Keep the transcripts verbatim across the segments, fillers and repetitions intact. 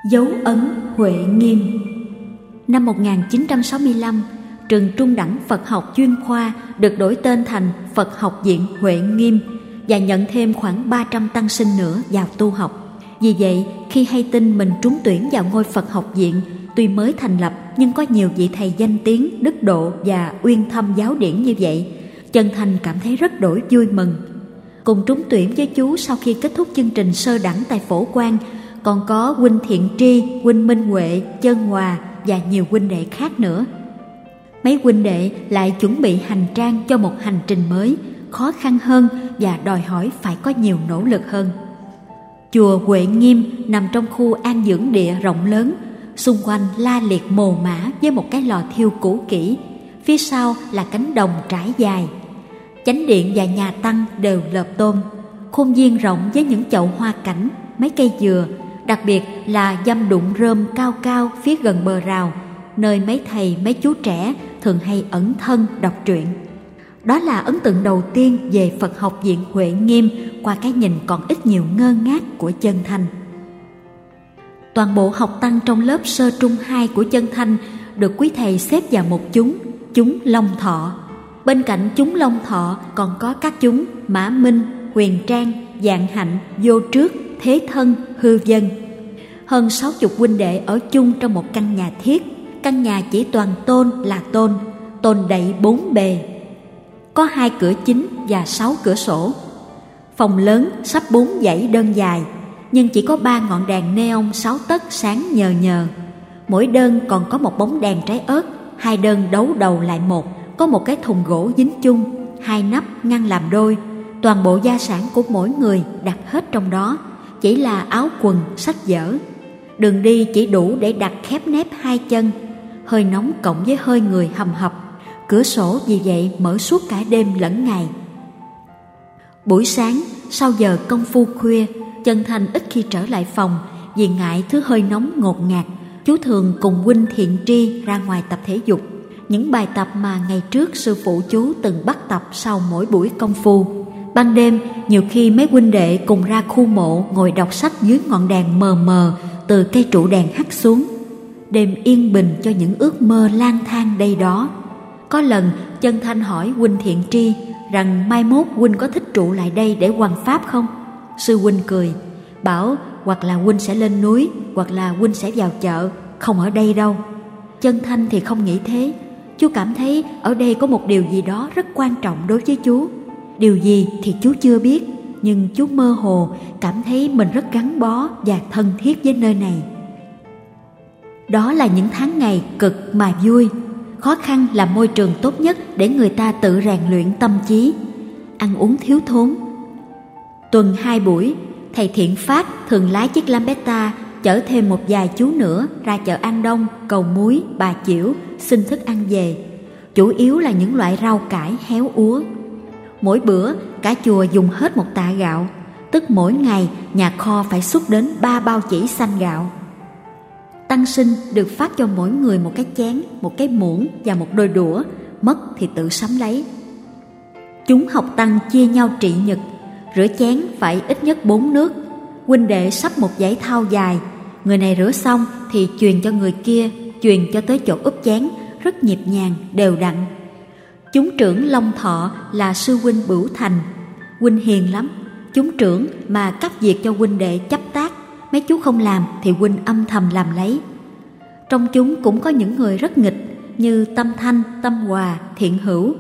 Dấu ấn Huệ Nghiêm. Năm một nghìn chín trăm sáu mươi lăm, trường trung đẳng Phật học chuyên khoa được đổi tên thành Phật học viện Huệ Nghiêm và nhận thêm khoảng ba trăm tăng sinh nữa vào tu học. Vì vậy, khi hay tin mình trúng tuyển vào ngôi Phật học viện, tuy mới thành lập nhưng có nhiều vị thầy danh tiếng, đức độ và uyên thâm giáo điển như vậy, chân thành cảm thấy rất đổi vui mừng. Cùng trúng tuyển với chú sau khi kết thúc chương trình sơ đẳng tại Phổ Quang, còn có huynh Thiện Tri, huynh Minh Huệ, Chân Hòa và nhiều huynh đệ khác nữa. Mấy huynh đệ lại chuẩn bị hành trang cho một hành trình mới, khó khăn hơn và đòi hỏi phải có nhiều nỗ lực hơn. Chùa Huệ Nghiêm nằm trong khu an dưỡng địa rộng lớn, xung quanh la liệt mồ mã với một cái lò thiêu cũ kỹ, phía sau là cánh đồng trải dài. Chánh điện và nhà tăng đều lợp tôn, khuôn viên rộng với những chậu hoa cảnh, mấy cây dừa, đặc biệt là dăm đụng rơm cao cao phía gần bờ rào, nơi mấy thầy mấy chú trẻ thường hay ẩn thân đọc truyện. Đó là ấn tượng đầu tiên về Phật học viện Huệ Nghiêm qua cái nhìn còn ít nhiều ngơ ngác của Chân Thanh. Toàn bộ học tăng trong lớp sơ trung hai của Chân Thanh được quý thầy xếp vào một chúng, chúng Long Thọ. Bên cạnh chúng Long Thọ còn có các chúng Mã Minh, Huyền Trang, Vạn Hạnh, Vô Trước, Thế Thân, Hư Vân. Hơn sáu chục huynh đệ ở chung trong một căn nhà thiết. Căn nhà chỉ toàn tôn là tôn, tôn đậy bốn bề. Có hai cửa chính và sáu cửa sổ. Phòng lớn sắp bốn dãy đơn dài, nhưng chỉ có ba ngọn đèn neon sáu tấc sáng nhờ nhờ. Mỗi đơn còn có một bóng đèn trái ớt, hai đơn đấu đầu lại một, có một cái thùng gỗ dính chung, hai nắp ngăn làm đôi. Toàn bộ gia sản của mỗi người đặt hết trong đó, chỉ là áo quần, sách vở. Đường đi chỉ đủ để đặt khép nép hai chân. Hơi nóng cộng với hơi người hầm hập, cửa sổ vì vậy mở suốt cả đêm lẫn ngày. Buổi sáng, sau giờ công phu khuya, Chân Thanh ít khi trở lại phòng vì ngại thứ hơi nóng ngột ngạt. Chú thường cùng huynh Thiện Tri ra ngoài tập thể dục, những bài tập mà ngày trước sư phụ chú từng bắt tập sau mỗi buổi công phu. Ban đêm, nhiều khi mấy huynh đệ cùng ra khu mộ ngồi đọc sách dưới ngọn đèn mờ mờ từ cây trụ đèn hắt xuống. Đêm yên bình cho những ước mơ lang thang đây đó. Có lần Chân Thanh hỏi huynh Thiện Tri rằng mai mốt huynh có thích trụ lại đây để hoằng pháp không? Sư huynh cười, bảo hoặc là huynh sẽ lên núi, hoặc là huynh sẽ vào chợ, không ở đây đâu. Chân Thanh thì không nghĩ thế. Chú cảm thấy ở đây có một điều gì đó rất quan trọng đối với chú. Điều gì thì chú chưa biết, nhưng chú mơ hồ cảm thấy mình rất gắn bó và thân thiết với nơi này. Đó là những tháng ngày cực mà vui. Khó khăn là môi trường tốt nhất để người ta tự rèn luyện tâm trí. Ăn uống thiếu thốn. Tuần hai buổi, thầy Thiện Phát thường lái chiếc Lambretta chở thêm một vài chú nữa ra chợ An Đông, Cầu Muối, Bà Chiểu xin thức ăn về. Chủ yếu là những loại rau cải héo úa. Mỗi bữa cả chùa dùng hết một tạ gạo, tức mỗi ngày nhà kho phải xuất đến ba bao chỉ xanh gạo. Tăng sinh được phát cho mỗi người một cái chén, một cái muỗng và một đôi đũa, mất thì tự sắm lấy. Chúng học tăng chia nhau trị nhật, rửa chén phải ít nhất bốn nước. Huynh đệ sắp một dãy thau dài, người này rửa xong thì truyền cho người kia, truyền cho tới chỗ úp chén, rất nhịp nhàng, đều đặn. Chúng trưởng Long Thọ là sư huynh Bửu Thành. Huynh hiền lắm, chúng trưởng mà cấp việc cho huynh đệ chấp tác, mấy chú không làm thì huynh âm thầm làm lấy. Trong chúng cũng có những người rất nghịch như Tâm Thanh, Tâm Hòa, Thiện Hữu.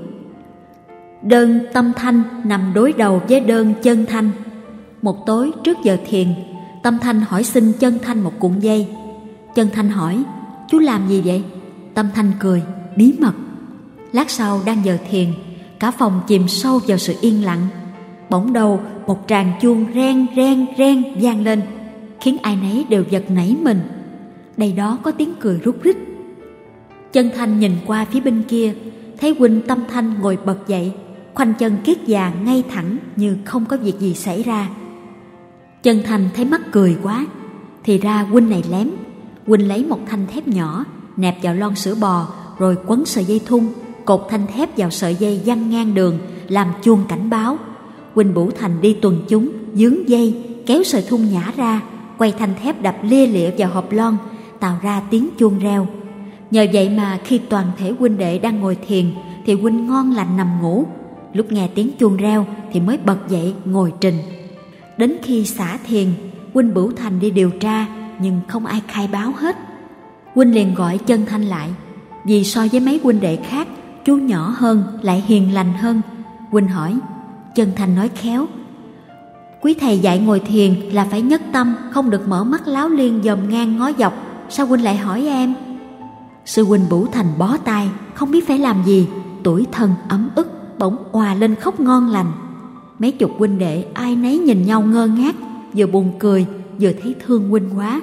Đơn Tâm Thanh nằm đối đầu với đơn Chân Thanh. Một tối trước giờ thiền, Tâm Thanh hỏi xin Chân Thanh một cuộn dây. Chân Thanh hỏi, chú làm gì vậy? Tâm Thanh cười, bí mật. Lát sau đang giờ thiền, cả phòng chìm sâu vào sự yên lặng. Bỗng đầu một tràng chuông reng reng reng vang lên, khiến ai nấy đều giật nảy mình. Đây đó có tiếng cười rúc rích. Chân Thanh nhìn qua phía bên kia, thấy huynh Tâm Thanh ngồi bật dậy, khoanh chân kiết già ngay thẳng như không có việc gì xảy ra. Chân Thanh thấy mắc cười quá, thì ra huynh này lém. Huynh lấy một thanh thép nhỏ nẹp vào lon sữa bò, rồi quấn sợi dây thun, cột thanh thép vào sợi dây văng ngang đường làm chuông cảnh báo. Huynh Bửu Thành đi tuần chúng, dướng dây kéo sợi thun nhả ra, quay thanh thép đập lia lịa vào hộp lon, tạo ra tiếng chuông reo. Nhờ vậy mà khi toàn thể huynh đệ đang ngồi thiền thì huynh ngon lành nằm ngủ, lúc nghe tiếng chuông reo thì mới bật dậy ngồi trình. Đến khi xả thiền, huynh Bửu Thành đi điều tra nhưng không ai khai báo hết. Huynh liền gọi Chân Thanh lại, vì so với mấy huynh đệ khác, chú nhỏ hơn lại hiền lành hơn. Huynh hỏi, Chân Thanh nói khéo, quý thầy dạy ngồi thiền là phải nhất tâm, không được mở mắt láo liên dòm ngang ngó dọc, sao huynh lại hỏi em? Sư huynh Bửu Thành bó tay, không biết phải làm gì, tủi thân ấm ức, bỗng òa lên khóc ngon lành. Mấy chục huynh đệ ai nấy nhìn nhau ngơ ngác, vừa buồn cười vừa thấy thương huynh quá.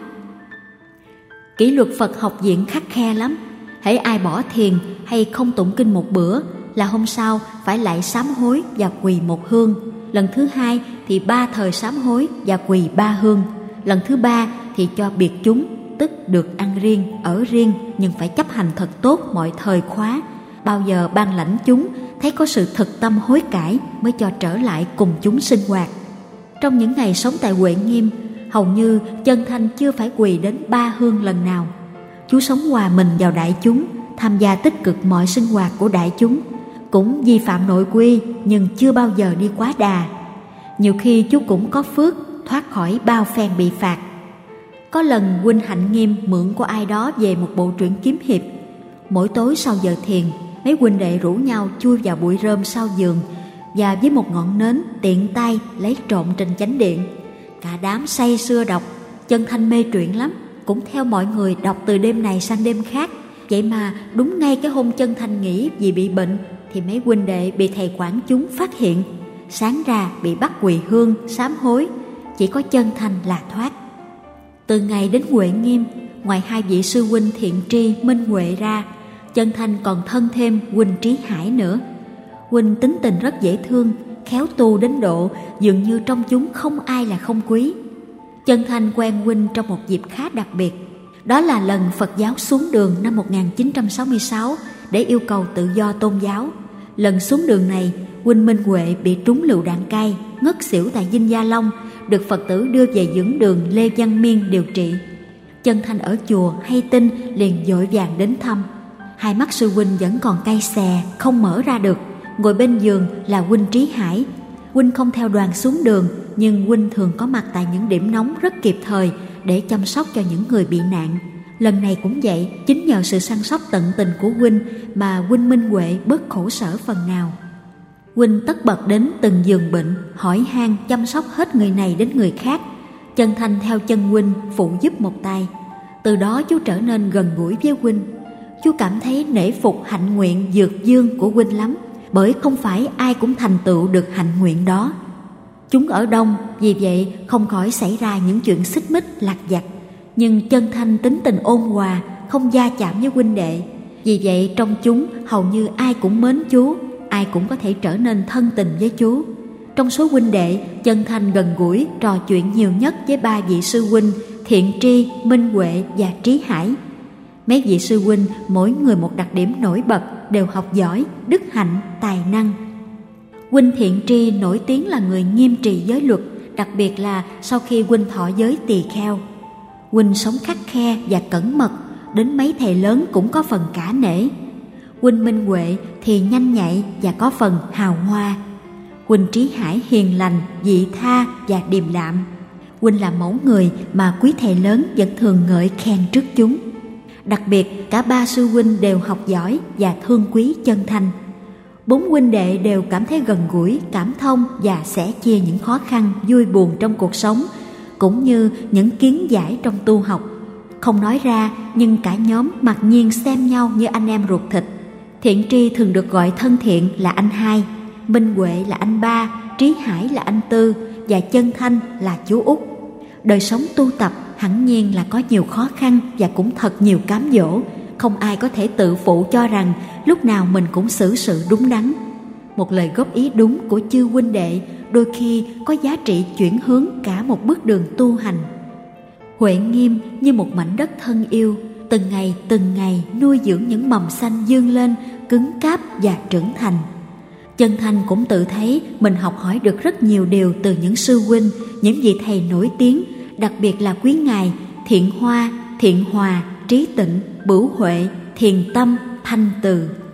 Kỷ luật Phật học viện khắt khe lắm, hễ ai bỏ thiền hay không tụng kinh một bữa là hôm sau phải lại sám hối và quỳ một hương. Lần thứ hai thì ba thời sám hối và quỳ ba hương. Lần thứ ba thì cho biệt chúng, tức được ăn riêng, ở riêng, nhưng phải chấp hành thật tốt mọi thời khóa. Bao giờ ban lãnh chúng thấy có sự thực tâm hối cải mới cho trở lại cùng chúng sinh hoạt. Trong những ngày sống tại Huệ Nghiêm, hầu như Chân Thanh chưa phải quỳ đến ba hương lần nào. Chú sống hòa mình vào đại chúng, tham gia tích cực mọi sinh hoạt của đại chúng, cũng vi phạm nội quy nhưng chưa bao giờ đi quá đà. Nhiều khi chú cũng có phước thoát khỏi bao phen bị phạt. Có lần huynh Hạnh Nghiêm mượn của ai đó về một bộ truyện kiếm hiệp. Mỗi tối sau giờ thiền, mấy huynh đệ rủ nhau chui vào bụi rơm sau giường và với một ngọn nến tiện tay lấy trộm trên chánh điện. Cả đám say sưa đọc. Chân Thanh mê truyện lắm, cũng theo mọi người đọc từ đêm này sang đêm khác. Vậy mà đúng ngay cái hôm Chân Thanh nghỉ vì bị bệnh thì mấy huynh đệ bị thầy quản chúng phát hiện. Sáng ra bị bắt quỳ hương, sám hối. Chỉ có Chân Thanh là thoát. Từ ngày đến Huệ Nghiêm, ngoài hai vị sư huynh Thiện Tri, Minh Huệ ra, Chân Thanh còn thân thêm huynh Trí Hải nữa. Huynh tính tình rất dễ thương, khéo tu đến độ dường như trong chúng không ai là không quý. Chân Thanh quen huynh trong một dịp khá đặc biệt. Đó là lần Phật giáo xuống đường năm một nghìn chín trăm sáu mươi sáu để yêu cầu tự do tôn giáo. Lần xuống đường này, huynh Minh Huệ bị trúng lựu đạn cay, ngất xỉu tại Dinh Gia Long, được Phật tử đưa về dưỡng đường Lê Văn Miên điều trị. Chân Thanh ở chùa hay tin liền vội vàng đến thăm. Hai mắt sư huynh vẫn còn cay xè, không mở ra được. Ngồi bên giường là huynh Trí Hải. Huynh không theo đoàn xuống đường, nhưng huynh thường có mặt tại những điểm nóng rất kịp thời để chăm sóc cho những người bị nạn. Lần này cũng vậy, chính nhờ sự săn sóc tận tình của huynh mà huynh Minh Huệ bớt khổ sở phần nào. Huynh tất bật đến từng giường bệnh, hỏi han chăm sóc hết người này đến người khác. Chân Thanh theo chân huynh phụ giúp một tay. Từ đó chú trở nên gần gũi với huynh. Chú cảm thấy nể phục hạnh nguyện dược dương của huynh lắm, bởi không phải ai cũng thành tựu được hạnh nguyện đó. Chúng ở đông, vì vậy không khỏi xảy ra những chuyện xích mích lặt vặt. Nhưng Chân Thanh tính tình ôn hòa, không va chạm với huynh đệ. Vì vậy trong chúng hầu như ai cũng mến chú, ai cũng có thể trở nên thân tình với chú. Trong số huynh đệ, Chân Thanh gần gũi trò chuyện nhiều nhất với ba vị sư huynh Thiện Tri, Minh Huệ và Trí Hải. Mấy vị sư huynh mỗi người một đặc điểm nổi bật, đều học giỏi, đức hạnh, tài năng. Huynh Thiện Tri nổi tiếng là người nghiêm trì giới luật, đặc biệt là sau khi huynh thọ giới tỳ kheo. Huynh sống khắt khe và cẩn mật, đến mấy thầy lớn cũng có phần cả nể. Huynh Minh Huệ thì nhanh nhạy và có phần hào hoa. Huynh Trí Hải hiền lành, vị tha và điềm đạm. Huynh là mẫu người mà quý thầy lớn vẫn thường ngợi khen trước chúng. Đặc biệt cả ba sư huynh đều học giỏi và thương quý Chân Thanh. Bốn huynh đệ đều cảm thấy gần gũi, cảm thông và sẻ chia những khó khăn, vui buồn trong cuộc sống, cũng như những kiến giải trong tu học. Không nói ra, nhưng cả nhóm mặc nhiên xem nhau như anh em ruột thịt. Thiện Tri thường được gọi thân thiện là anh hai, Minh Huệ là anh ba, Trí Hải là anh tư và Chân Thanh là chú út. Đời sống tu tập hẳn nhiên là có nhiều khó khăn và cũng thật nhiều cám dỗ. Không ai có thể tự phụ cho rằng lúc nào mình cũng xử sự đúng đắn. Một lời góp ý đúng của chư huynh đệ đôi khi có giá trị chuyển hướng cả một bước đường tu hành. Huệ Nghiêm như một mảnh đất thân yêu, từng ngày từng ngày nuôi dưỡng những mầm xanh vươn lên, cứng cáp và trưởng thành. Chân Thanh cũng tự thấy mình học hỏi được rất nhiều điều từ những sư huynh, những vị thầy nổi tiếng, đặc biệt là quý ngài Thiện Hoa, Thiện Hòa, Trí Tịnh, Bửu Huệ, Thiền Tâm, Thanh Từ.